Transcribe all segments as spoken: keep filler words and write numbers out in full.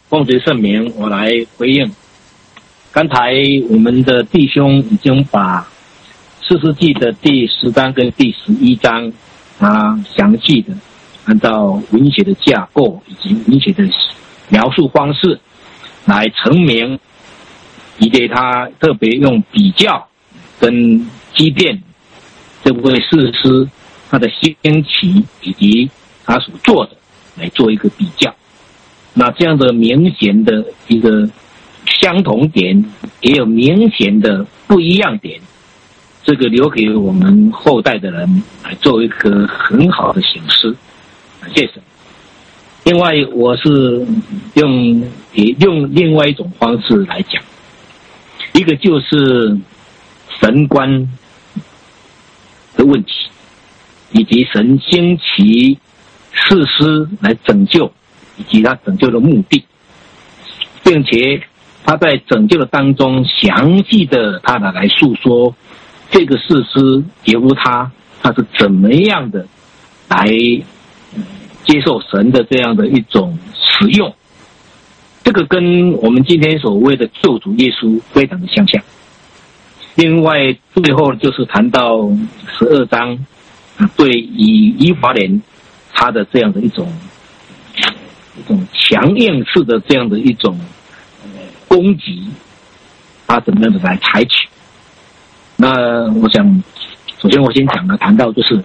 奉主圣名，我来回应。刚才我们的弟兄已经把士师记的第十章跟第十一章啊详细的按照文学的架构以及文学的描述方式来陈明，以及他特别用比较跟基甸这位士师他的兴起以及他所做的来做一个比较。那这样的明显的一个相同点，也有明显的不一样点，这个留给我们后代的人来做一个很好的省思。谢谢。另外，我是用也用另外一种方式来讲，一个就是神观的问题，以及神兴起士师来拯救，以及他拯救的目的，并且他在拯救的当中详细的他的来诉说这个士师耶夫他他是怎么样的来接受神的这样的一种使用，这个跟我们今天所谓的救主耶稣非常的相像。另外最后就是谈到十二章对以以法莲他的这样的一种一种强硬式的这样的一种攻击，他怎么样的来采取。那我想首先我先讲的谈到就是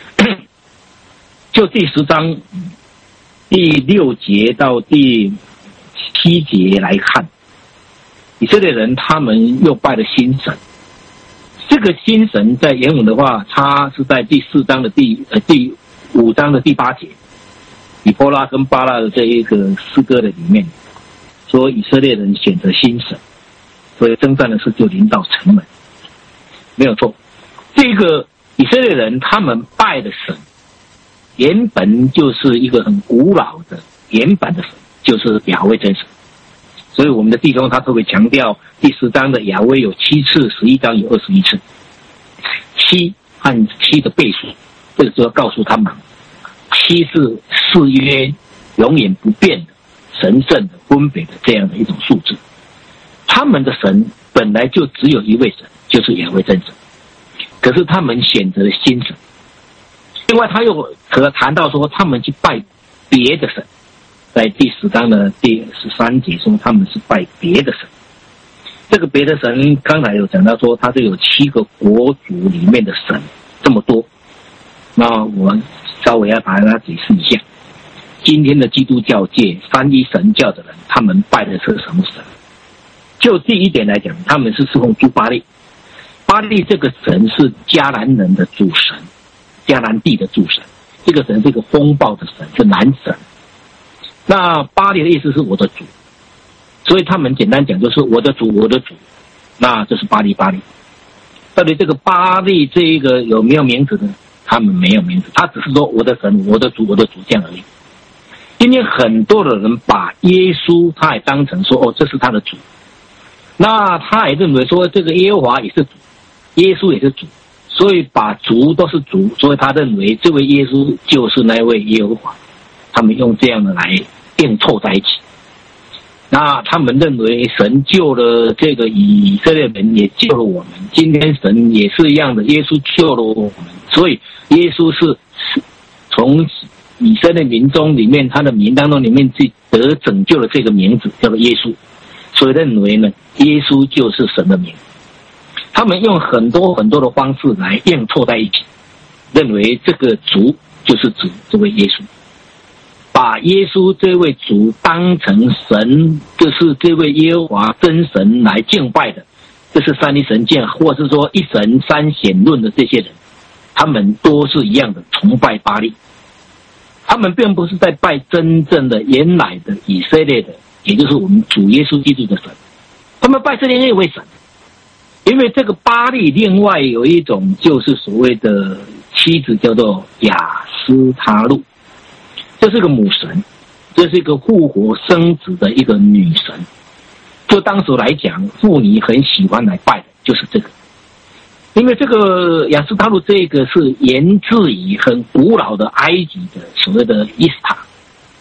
就第十章第六节到第七节来看，以色列人他们又拜了新神。这个新神在原文的话，它是在第四章的第呃第五章的第八节，以波拉跟巴拉的这一个诗歌的里面说，以色列人选择新神，所以征战的事就临到城门，没有错。这个以色列人他们拜的神原本就是一个很古老的原本的神，就是亚威真神。所以我们的弟兄他特别强调第十章的亚威有七次，十一章有二十一次，七和七的倍数，这个就要告诉他们，七是誓约永远不变的神圣的分别的这样的一种数字。他们的神本来就只有一位神，就是亚威真神，可是他们选择了新神。另外他又可谈到说他们去拜别的神，在第十章的第十三节说他们是拜别的神。这个别的神刚才有讲到说他是有七个国族里面的神这么多，那我稍微要把它解释一下。今天的基督教界三一神教的人，他们拜的是什么神？就第一点来讲，他们是侍奉诸巴力。巴力这个神是迦南人的主神，迦南地的主神，这个神是一个风暴的神，是男神。那巴力的意思是我的主，所以他们简单讲就是我的主我的主，那就是巴力巴力。到底这个巴力这一个有没有名字呢？他们没有名字，他只是说我的神我的主我的主这样而已。今天很多的人把耶稣他也当成说哦这是他的主，那他也认为说这个耶和华也是主，耶稣也是主，所以把主都是主，所以他认为这位耶稣就是那位耶和华，他们用这样的来硬凑在一起。那他们认为神救了这个以色列人，也救了我们，今天神也是一样的，耶稣救了我们，所以耶稣是从以色列民中里面他的名当中里面去得拯救了这个名字叫做耶稣，所以认为呢耶稣就是神的名。他们用很多很多的方式来硬凑在一起，认为这个主就是指这位耶稣，把耶稣这位主当成神，就是这位耶和华真神来敬拜的，这是三一神教或是说一神三显论的这些人，他们都是一样的崇拜巴力。他们并不是在拜真正的原来的以色列的，也就是我们主耶稣基督的神，他们拜这另一位神。因为这个巴力另外有一种就是所谓的妻子叫做亚斯他路，这是个母神，这是一个复活生子的一个女神。就当时来讲，妇女很喜欢来拜的就是这个，因为这个亚斯他路这个是源自于很古老的埃及的所谓的伊斯塔。伊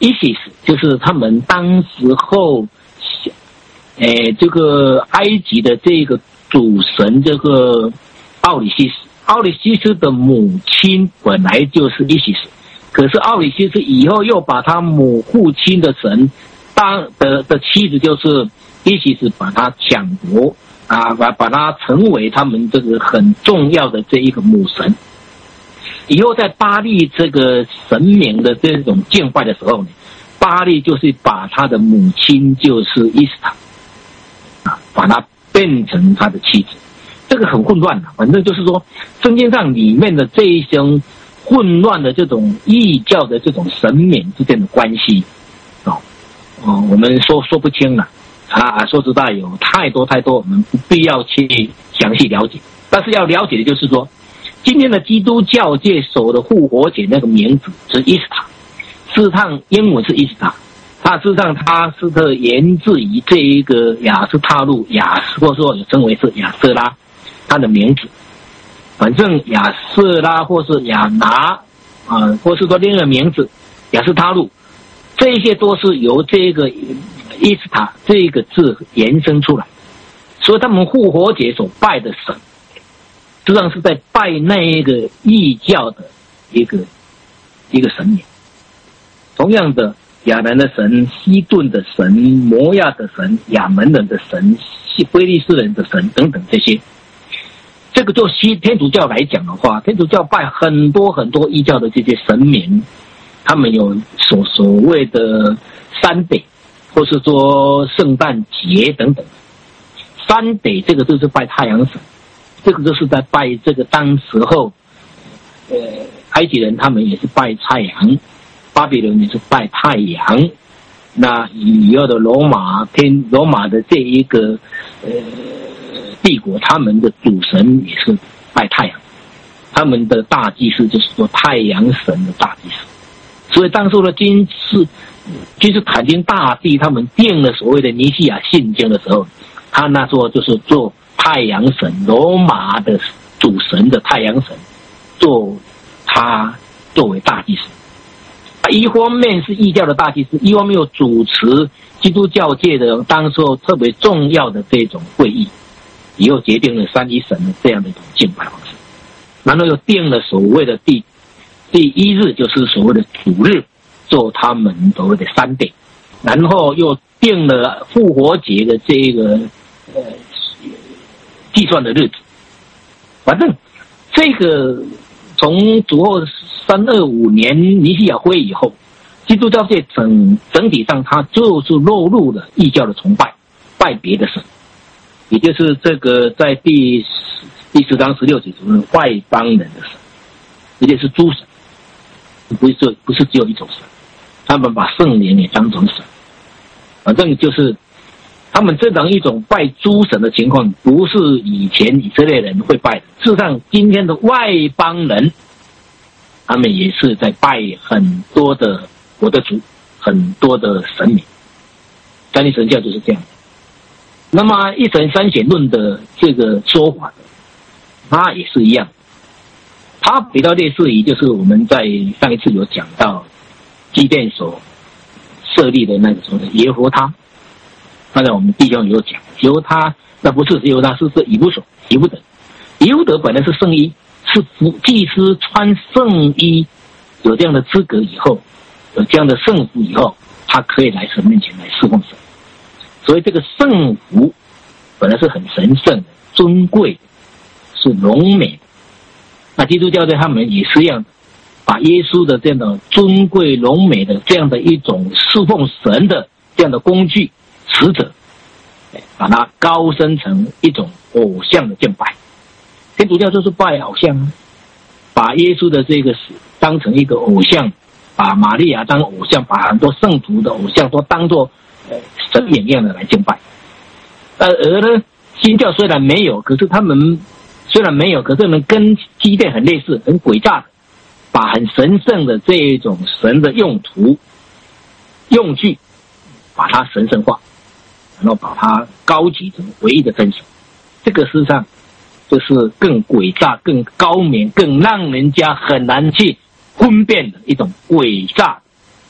Isis 就是他们当时候，诶，这个埃及的这个主神这个奥里西斯，奥里西斯的母亲本来就是 Isis， 可是奥里西斯以后又把他母父亲的神当的的妻子就是 Isis 把他抢夺啊，把把他成为他们这个很重要的这一个母神。以后在巴力这个神明的这种敬拜的时候呢，巴力就是把他的母亲就是伊斯塔啊，把他变成他的妻子，这个很混乱的。反正就是说，圣经上里面的这一种混乱的这种异教的这种神明之间的关系，哦哦，我们说说不清了啊。说实在，有太多太多，我们不必要去详细了解。但是要了解的就是说，今天的基督教界所的复活节那个名字是伊斯塔，事实上英文是伊斯塔，它事实上它是个源自于这一个亚斯塔路亚斯，或者说也称为是亚瑟拉，它的名字。反正亚瑟拉或是亚拿啊、呃，或是说另一个名字亚斯塔路，这些都是由这个伊斯塔这个字延伸出来，所以他们复活节所拜的神，实际上是在拜那一个异教的一个一个神明。同样的，亚兰的神、西顿的神、摩亚的神、亚门人的神、非利士人的神等等这些，这个就西天主教来讲的话，天主教拜很多很多异教的这些神明，他们有所所谓的三得，或是说圣诞节等等。三得这个就是拜太阳神，这个就是在拜这个当时候，呃，埃及人他们也是拜太阳，巴比伦也是拜太阳，那以后的罗马天罗马的这一个呃帝国，他们的主神也是拜太阳，他们的大祭司就是说太阳神的大祭司。所以当初的君士君士坦丁大帝他们定了所谓的尼西亚信经的时候，他那时候就是做太阳神，罗马的主神的太阳神，做他作为大祭司。一方面是异教的大祭司，一方面又主持基督教界的当时候特别重要的这种会议，以后决定了三一神的这样的一种敬拜方式，然后又定了所谓的第第一日，就是所谓的主日，做他们所谓的三day，然后又定了复活节的这个呃计算的日子。反正这个从主后三二五年尼西亚会议以后，基督教界整整体上它就是落入了异教的崇拜，拜别的神，也就是这个在第第十章十六节说的外邦人的神，也就是诸神，不是不是只有一种神，他们把圣灵也当成神。反正就是他们这样一种拜诸神的情况，不是以前以色列人会拜的。事实上，今天的外邦人，他们也是在拜很多的国的族，很多的神明。三一神教就是这样。那么一神三显论的这个说法，它也是一样。它比较类似于就是我们在上一次有讲到基甸所设立的那个所谓的耶和他。刚才我们弟兄有讲，耶和他那不是耶和他，是是以弗所、以弗德。以弗德本来是圣衣，是祭司穿圣衣有这样的资格以后，有这样的圣服以后，他可以来神面前来侍奉神。所以这个圣服本来是很神圣的、尊贵的，是荣美的。那基督教在他们也是一样，把耶稣的这样的尊贵、荣美的这样的一种侍奉神的这样的工具、使者，把它高升成一种偶像的敬拜。天主教就是拜偶像，把耶稣的这个当成一个偶像，把玛利亚当偶像，把很多圣徒的偶像都当作呃神明一样的来敬拜。呃，而呢，新教虽然没有，可是他们虽然没有，可是他们跟基甸很类似，很诡诈的，把很神圣的这一种神的用途、用具，把它神圣化，然后把它高举成唯一的真神。这个事实上就是更诡诈、更高明、更让人家很难去分辨的一种诡诈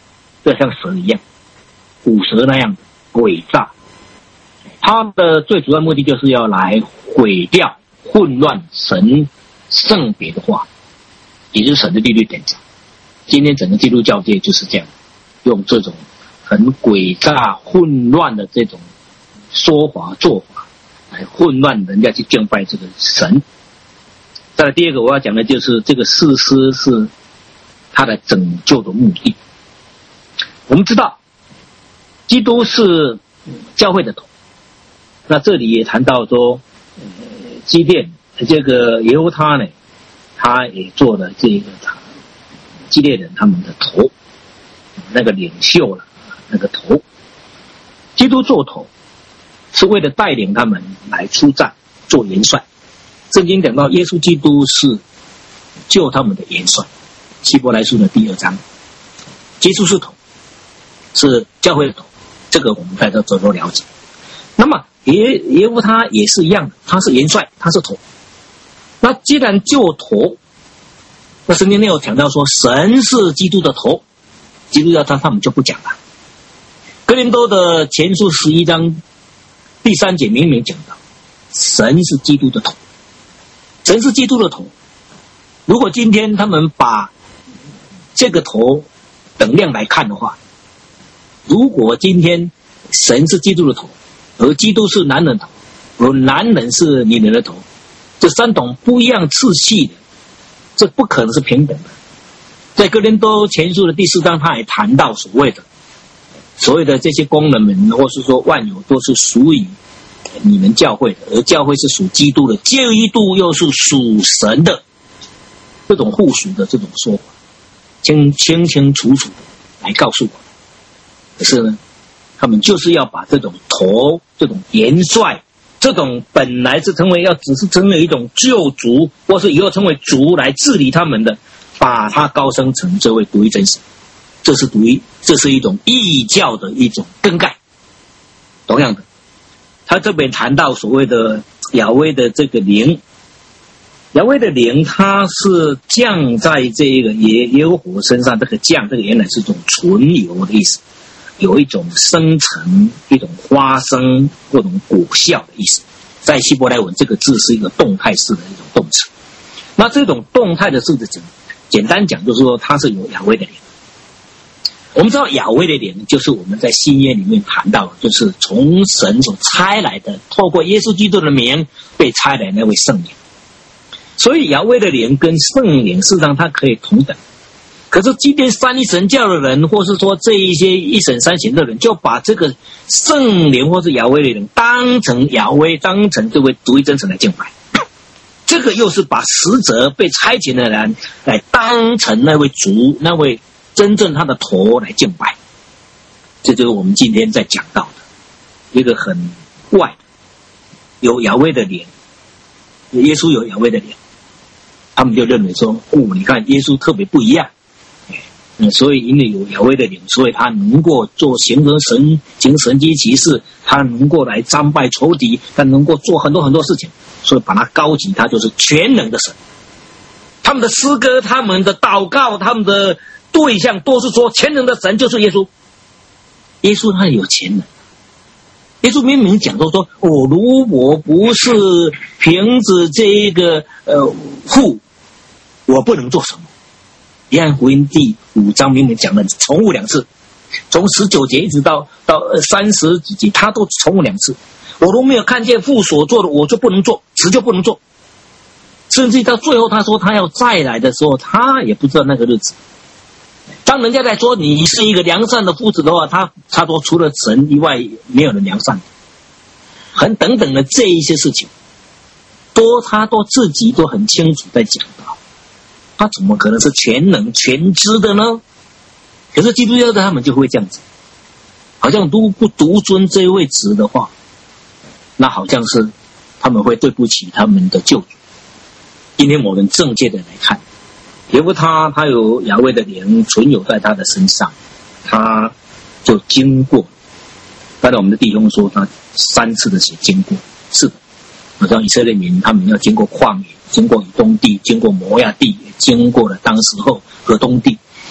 这像蛇一样，古蛇那样诡诈。他的最主要目的就是要来毁掉、混乱神圣别的话，也就是神的律律典章。今天整个基督教界就是这样，用这种很诡诈、混乱的这种说法、做法，来混乱人家去敬拜这个神。再来第二个我要讲的就是这个士师是他的拯救的目的。我们知道，基督是教会的头。那这里也谈到说，呃，基甸这个耶和他呢，他也做了这个基列人他们的头，那个领袖了，那个头。基督做头，是为了带领他们来出战，做元帅。圣经讲到耶稣基督是救他们的元帅，希伯来书的第二章，耶稣是头，是教会的头，这个我们大家都都了解。那么耶耶夫他也是一样的，他是元帅，他是头。那既然救头，那圣经内有讲到说神是基督的头，基督教他他们就不讲了。哥林多的前书十一章第三节明明讲到，神是基督的头，神是基督的头。如果今天他们把这个头等量来看的话，如果今天神是基督的头，而基督是男人头，而男人是女人的头，这三种不一样次序的，这不可能是平等的。在哥林多前书的第四章，他也谈到所谓的所谓的这些工人们，或是说万有都是属于你们教会的，而教会是属基督的，基督又是属神的，这种互属的这种说法，清清清楚楚的来告诉我们。可是呢，他们就是要把这种头、这种元帅、这种本来是成为要只是成为一种救主，或是以后成为主来治理他们的，把他高升成这位独一真神。这是独一，这是一种异教的一种更改。同样的，他这边谈到所谓的亚威的这个灵，亚威的灵，它是降在这个耶耶和华身上，这个降，这个原来是一种存留的意思。有一种生成、一种发生、各种果效的意思，在希伯来文这个字是一个动态式的一种动词。那这种动态的式子，简单讲就是说它是有亚威的灵。我们知道亚威的灵就是我们在新约里面谈到，就是从神所差来的，透过耶稣基督的名被差来的那位圣灵。所以亚威的灵跟圣灵事实上它可以同等。可是今天三一神教的人，或是说这一些一神三行的人，就把这个圣灵或是亚威的人当成亚威，当成这位独一真神来敬拜。这个又是把使者被差遣的人来当成那位主，那位真正他的头来敬拜。这就是我们今天在讲到的一个很怪的，有亚威的灵，耶稣有亚威的灵，他们就认为说，哦，你看耶稣特别不一样。嗯，所以因为有亚威的灵，所以他能够做行神神行神迹奇事，他能够来战败仇敌，他能够做很多很多事情，所以把他高举，他就是全能的神。他们的诗歌、他们的祷告、他们的对象都是说全能的神就是耶稣。耶稣他有全能，耶稣明明讲说说，哦，如果不是凭着这个呃父，我不能做什么。约翰福音第五章明明讲了重复两次，从十九节一直到到三十几节，他都重复两次。我都没有看见父所做的，我就不能做，子就不能做。甚至到最后，他说他要再来的时候，他也不知道那个日子。当人家在说你是一个良善的父子的话，他他说除了神以外，没有人良善。很等等的这一些事情，都他都自己都很清楚在讲到。他怎么可能是全能全知的呢？可是基督教的他们就会这样子，好像如果不独尊这位子的话，那好像是他们会对不起他们的救主。今天我们正确的来看，耶和他他有亚威的灵存有在他的身上，他就经过。刚才我们的弟兄说他三次的写经过，是的，好像以色列民他们要经过旷野，经过以东地，经过摩亚地，也经过了当时候河东地。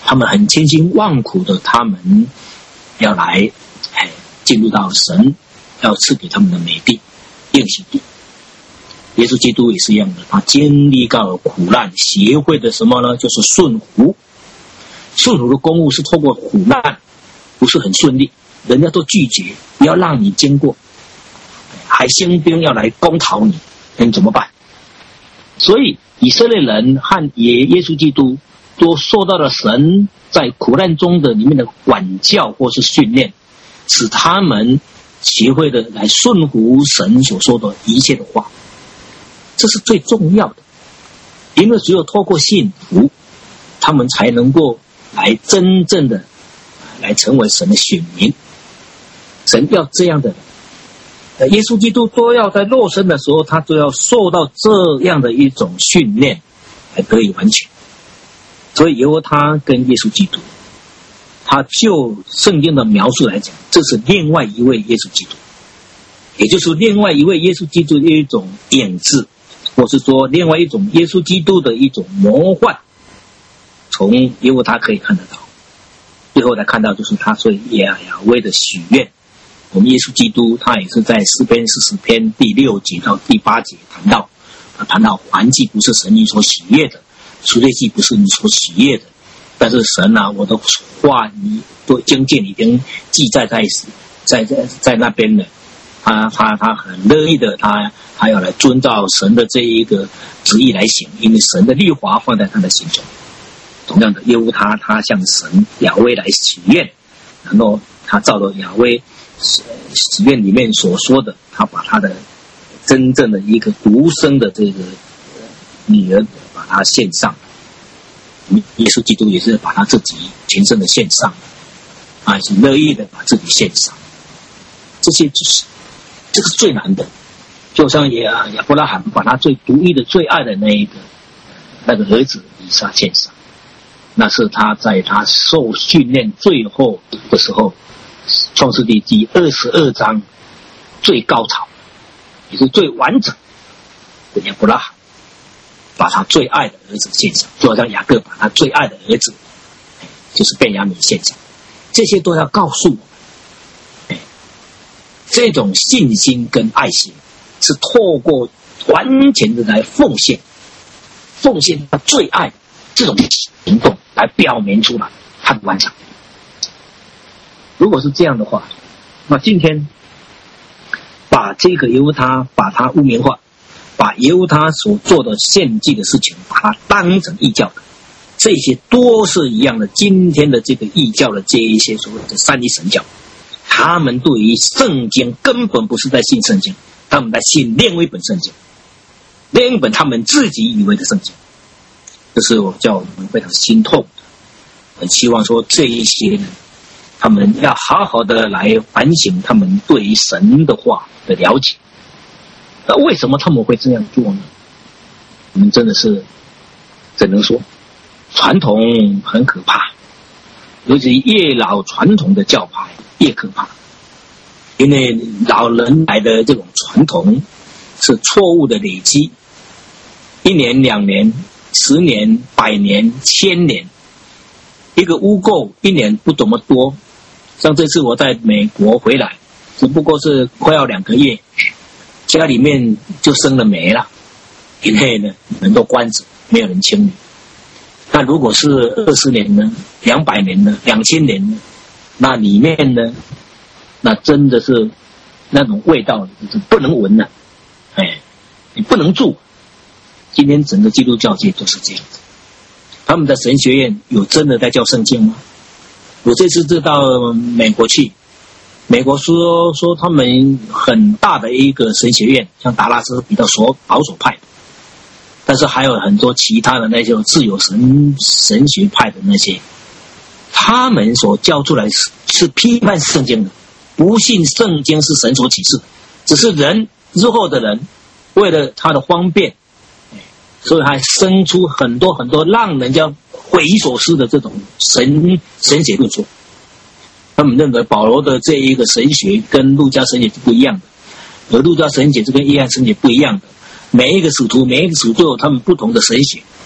他们很千辛万苦的，他们要来哎进入到神要赐给他们的美地应许地。耶稣基督也是一样的，他经历到了苦难，学会的什么呢？就是顺服。顺服的公务是透过苦难，不是很顺利，人家都拒绝，不要让你经过，还兴兵要来攻讨你，你怎么办？所以以色列人和耶耶稣基督都受到了神在苦难中的里面的管教或是训练，使他们学会的来顺服神所说的一切的话。这是最重要的，因为只有透过信服，他们才能够来真正的来成为神的选民。神要这样的人，耶稣基督都要在肉身的时候，他都要受到这样的一种训练，才得以完全。所以由他跟耶稣基督，他就圣经的描述来讲，这是另外一位耶稣基督，也就是另外一位耶稣基督的一种点字，或是说另外一种耶稣基督的一种魔幻，从因为他可以看得到，最后才看到就是他对亚威的许愿。我们耶稣基督他也是在诗篇四十篇第六节到第八节谈到，谈到燔祭不是神你所喜悦的，赎罪祭不是你所喜悦的，但是神啊，我的话你都经典已经记载在在在在那边了。他他他很乐意的，他他要来遵照神的这一个旨意来行，因为神的律法放在他的心中。同样的，耶和他他向神亚威来许愿，然后他照着亚威许愿里面所说的，他把他的真正的一个独生的这个女儿把他献上。耶稣基督也是把他自己全身的献上，啊，是乐意的把自己献上。这些就是这是最难的，就像亚亚伯拉罕把他最独一的、最爱的那一个那个儿子以撒献上，那是他在他受训练最后的时候，创世纪第二十二章最高潮，也是最完整的亚伯拉罕把他最爱的儿子献上，就好像雅各把他最爱的儿子就是便雅悯献上，这些都要告诉我们。这种信心跟爱心是透过完全的来奉献，奉献他最爱这种行动来表明出来他的完成。如果是这样的话，那今天把这个犹他把他污名化，把犹他所做的献祭的事情把它当成异教的，这些都是一样的。今天的这个异教的这一些所谓的三一神教，他们对于圣经根本不是在信圣经，他们在信另外一本圣经，另一本他们自己以为的圣经。这是我叫我们非常心痛的，很希望说这一些人他们要好好的来反省他们对于神的话的了解。那为什么他们会这样做呢？我们真的是只能说传统很可怕，尤其越老传统的教派越可怕，因为老人来的这种传统是错误的累积，一年两年十年百年千年，一个污垢一年不怎么多，像这次我在美国回来只不过是快要两个月，家里面就生了霉了，因为呢人都关着没有人清理。那如果是二十年呢，两百年呢，两千年呢，那里面呢，那真的是那种味道就是不能闻了，哎，你不能住。今天整个基督教界都是这样子，他们的神学院有真的在教圣经吗？我这次就到美国去，美国说说他们很大的一个神学院，像达拉斯比较所保守派的。但是还有很多其他的那些自由神神学派的那些，他们所教出来是是批判圣经的，不信圣经是神所启示的，只是人日后的人为了他的方便，所以还生出很多很多让人家匪夷所思的这种神神学论说。他们认为保罗的这一个神学跟路加神学是不一样的，而路加神学是跟约翰神学不一样的。每一个使徒每一个使徒都有他们不同的神学，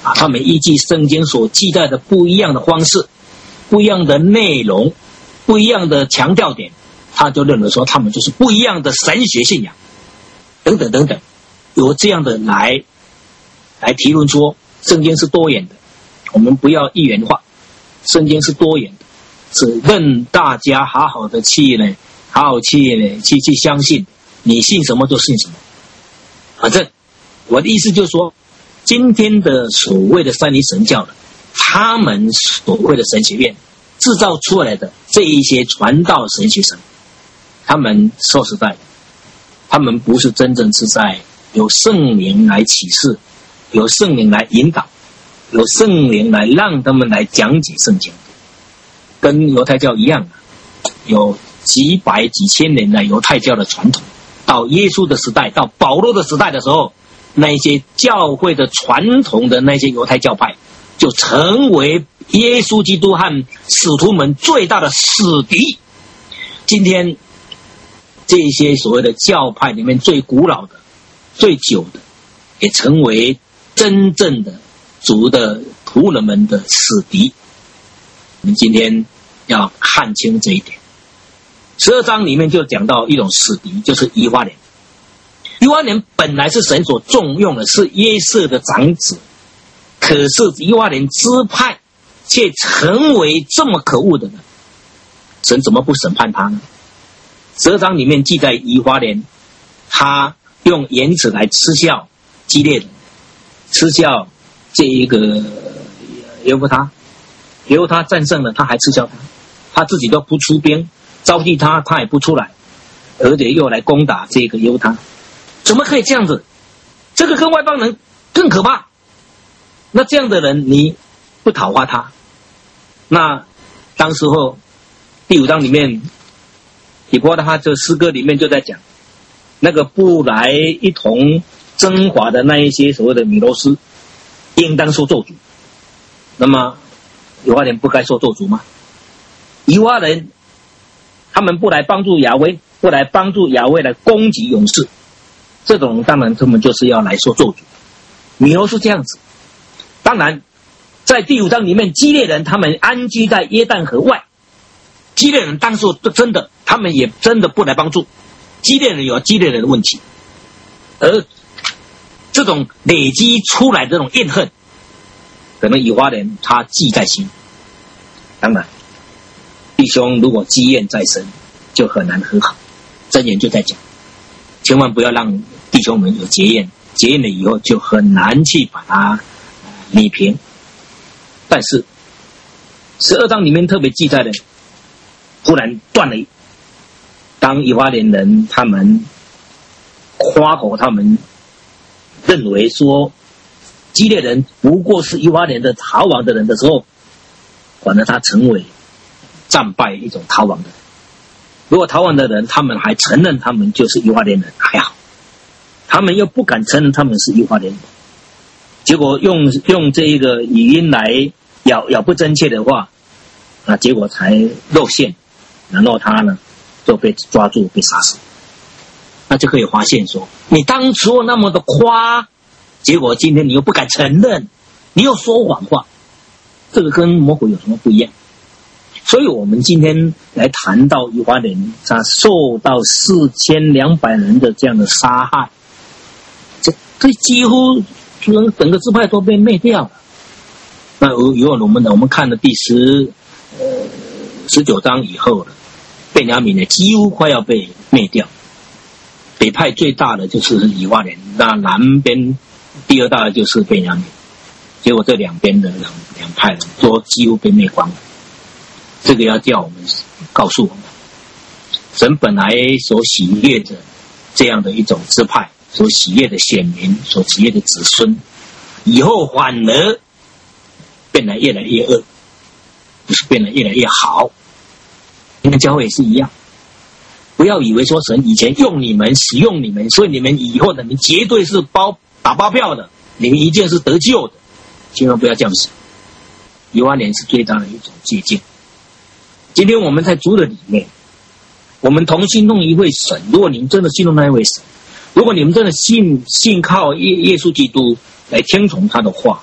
啊，他们依据圣经所记载的不一样的方式、不一样的内容、不一样的强调点，他就认为说他们就是不一样的神学信仰，等等等等，有这样的来来提论说圣经是多元的，我们不要一元化，圣经是多元的，是任大家好好的去呢，好好去呢去去相信，你信什么就信什么。反正我的意思就是说，今天的所谓的三一神教的，他们所谓的神学院制造出来的这一些传道神学生，他们说实在的，他们不是真正是在有圣灵来启示，有圣灵来引导，有圣灵来让他们来讲解圣经，跟犹太教一样，有几百几千年的犹太教的传统。到耶稣的时代，到保罗的时代的时候，那一些教会的传统的那些犹太教派，就成为耶稣基督和使徒们最大的死敌。今天这些所谓的教派里面最古老的、最久的，也成为真正的主的仆人们的死敌。我们今天要看清这一点。十二章里面就讲到一种死敌，就是以法莲。以法莲本来是神所重用的，是约瑟的长子，可是以法莲支派却成为这么可恶的人，神怎么不审判他呢？十二章里面记载以法莲，他用言辞来嗤笑基列人，嗤笑这一个耶弗他，耶弗他战胜了，他还嗤笑他，他自己都不出兵，召集他，他也不出来，而且又来攻打这个耶弗他，怎么可以这样子？这个跟外邦人更可怕。那这样的人，你不讨伐他，那当时候第五章里面，以波他这诗歌里面就在讲，那个不来一同征伐的那一些所谓的米罗斯，应当受咒诅。那么以法莲不该受咒诅吗？以法人他们不来帮助亚威，不来帮助亚威来攻击勇士，这种当然他们就是要来受咒诅。米罗是这样子。当然在第五章里面，基列人他们安居在约旦河外，基列人当时真的他们也真的不来帮助，基列人有基列人的问题，而这种累积出来的这种怨恨，可能以法莲他记在心。当然弟兄如果积怨在身，就很难和好。箴言就在讲，千万不要让弟兄们有结怨，结怨了以后就很难去把它理平。但是十二章里面特别记载的，忽然断了。当以法莲人他们夸口，他们认为说基列人不过是以法莲的逃亡的人的时候，反而他成为战败一种逃亡的人。如果逃亡的人他们还承认他们就是以法莲人还好，他们又不敢承认他们是以法莲人，结果用用这一个语音来咬咬不真切的话，那结果才露馅，然后他呢就被抓住被杀死。那就可以发现说，你当初那么的夸，结果今天你又不敢承认，你又说谎话，这个跟魔鬼有什么不一样？所以我们今天来谈到以法莲他受到四千两百人的这样的杀害，这这几乎整个支派都被灭掉了。那以后我们我们看了第十呃十九章以后了，便雅悯呢几乎快要被灭掉。北派最大的就是以法莲，那南边第二大的就是便雅悯，结果这两边的两两派人都几乎被灭光了。这个要叫我们告诉我们，神本来所喜悦的这样的一种支派，所喜悦的选民，所喜悦的子孙，以后反而变得越来越恶，不是变得越来越好。你们教会也是一样，不要以为说神以前用你们使用你们，所以你们以后的你绝对是包打包票的，你们一定是得救的，千万不要这样想。以法莲是最大的一种借鉴。今天我们在主的里面，我们同信奉一位神。如果你们真的信奉那一位神，如果你们真的信信靠耶耶稣基督来听从他的话，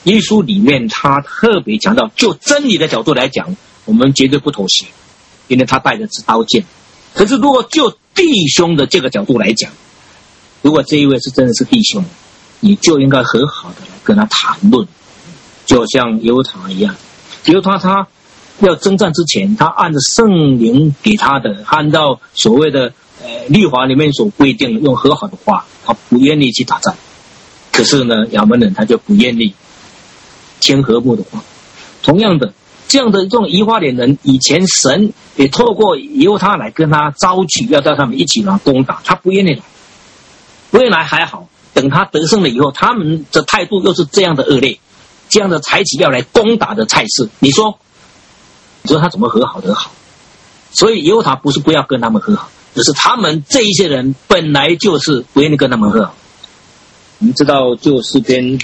耶稣里面他特别强调，就真理的角度来讲，我们绝对不妥协，因为他带的是刀剑。可是如果就弟兄的这个角度来讲，如果这一位是真的是弟兄，你就应该和好的来跟他谈论，就像犹大一样。犹大他要征战之前，他按照圣灵给他的，按照所谓的呃律法里面所规定的，用和好的话，他不愿意去打仗。可是呢，亚扪人他就不愿意签和睦的话。同样的，这样的这种以法莲人，以前神也透过犹他来跟他招聚，要带他们一起来攻打，他不愿意来。不愿意来还好，等他得胜了以后，他们的态度又是这样的恶劣，这样的采取要来攻打的态势，你说你说他怎么和好得好？所以犹他不是不要跟他们和好，只是他们这一些人本来就是不愿意跟他们和好。我们知道旧诗篇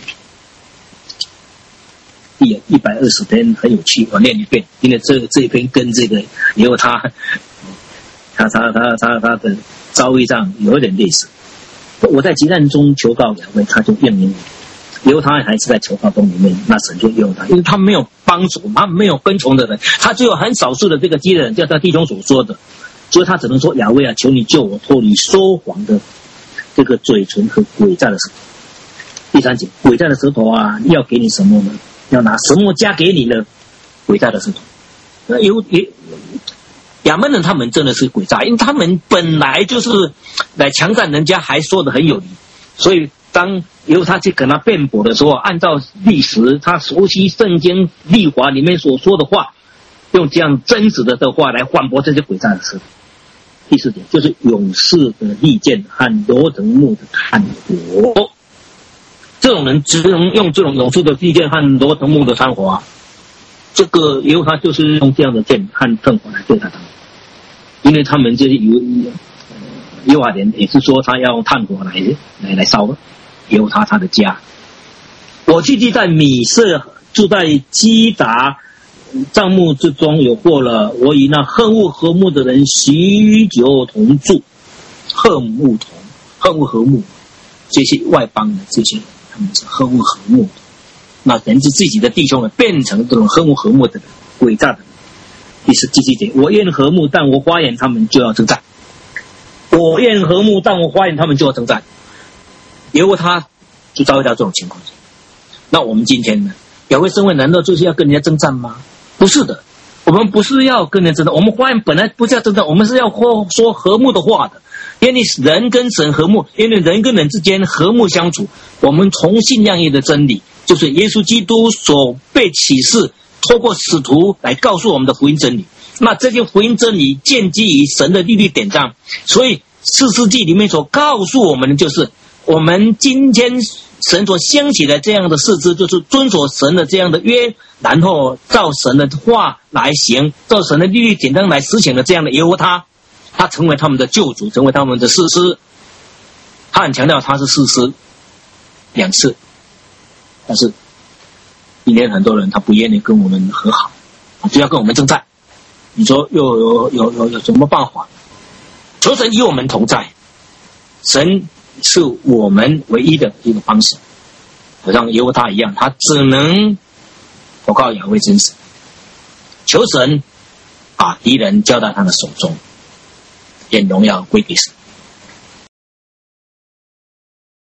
第一百二十篇很有趣，我念一遍，因为这这一篇跟这个犹他他他他他他的遭遇上有点类似。我在急难中求告亚扪，他就应允我。犹他还是在求告中里面，那神就用他，因为他没有帮助，他没有跟从的人，他只有很少数的这个基人，叫他弟兄所说的，所以他只能说亚扪啊，求你救我脱离说谎的这个嘴唇和诡诈的舌头。第三节，诡诈的舌头啊，要给你什么呢？要拿什么加给你呢？诡诈的舌头。那有也亚扪人他们真的是诡诈，因为他们本来就是来强占人家，还说得很有理，所以当由他去跟他辩驳的时候，按照历史他熟悉圣经律法里面所说的话，用这样真实的的话来反驳这些诡诈的事。第四点就是勇士的利剑和罗藤木的炭火，这种人只能用这种勇士的利剑和罗藤木的炭火啊，这个由他就是用这样的剑和炭火来对待他们。因为他们这些犹犹大人也是说他要用炭火来来来烧犹他他的家。我聚集在米色，住在基达帐幕之中，有祸了。我与那恨恶和睦的人许久同住，恨恶同恨恶和睦，这些外邦的这些人，他们是恨恶和睦的。那人是自己的弟兄们，变成这种恨恶和睦的人，诡诈的人。第十第七节，我愿和睦，但我发言他们就要征战。我愿和睦，但我发言他们就要征战。犹他就遭遇到这种情况。那我们今天呢？亚扪身为难道就是要跟人家征战吗？不是的，我们不是要跟人家征战，我们发言本来不是要征战，我们是要说和睦的话的。因为人跟神和睦，因为人跟人之间和睦相处，我们从信仰业的真理，就是耶稣基督所被启示透过使徒来告诉我们的福音真理。那这些福音真理建基于神的律例典章，所以四世纪里面所告诉我们的就是我们今天神所兴起的这样的事实，就是遵守神的这样的约，然后照神的话来行，照神的律例典章来实行的这样的犹他，他成为他们的救主，成为他们的士师。他很强调他是士师两次，但是今天很多人他不愿意跟我们和好，就要跟我们征战。你说又有有有有什么办法？求神与我们同在，神是我们唯一的一个方式。好像犹他一样，他只能祷告亚扪真神，求神把敌人交到他的手中，愿荣耀归给神。